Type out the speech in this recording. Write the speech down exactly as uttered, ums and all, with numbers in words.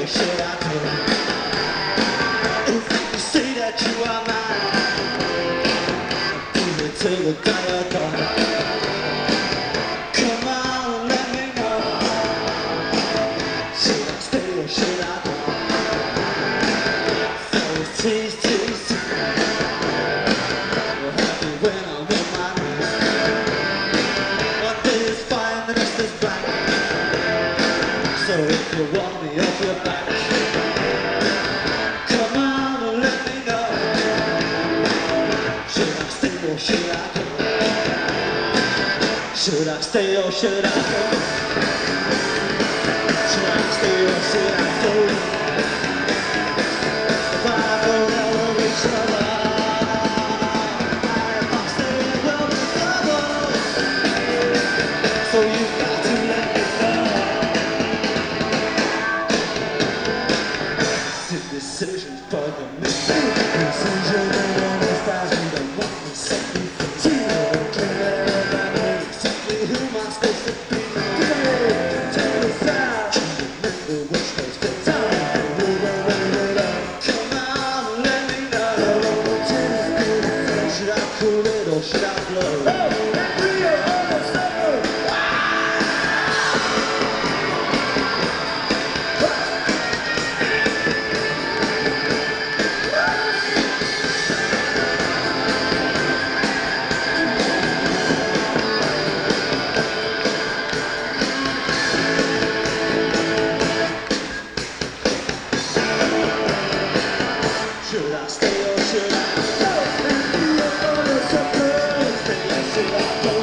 or should I go? If you say that you are mine, prove it till the day you're gone. Come on, let me know. Should I stay or should I go? So it's tease, tease, tease. We're happy when I'm in my knees. One day is fine, the next is blank. So if you want me off your back, come on and let me know. Should I stay or should I go? Should I stay or should I go? Should I stay or should I go? If I go, that will be trouble. If I stay, it will be trouble. So you've got to let me know. Decisions bother me. Decision and understands me. Don't want me simply for tea. Simply who my space to be. Tell us out. Remember which place for time. Come on, let me know. Should I cool it or should I blow? Should I stay or should I go? Should I go?